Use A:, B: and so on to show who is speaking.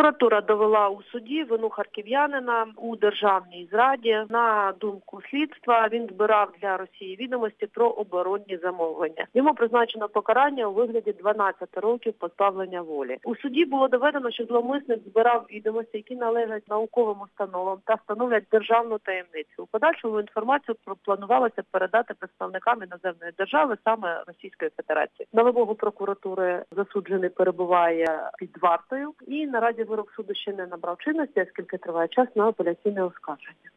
A: Прокуратура довела у суді вину харків'янина у державній зраді. На думку слідства, він збирав для Росії відомості про оборонні замовлення. Йому призначено покарання у вигляді 12 років позбавлення волі. У суді було доведено, що зловмисник збирав відомості, які належать науковим установам та становлять державну таємницю. У подальшому інформацію планувалося передати представникам іноземної держави, саме Російської Федерації. На вимогу прокуратури засуджений перебуває під вартою і наразі вирок суду ще не набрав чинності, оскільки триває час на апеляційне оскарження.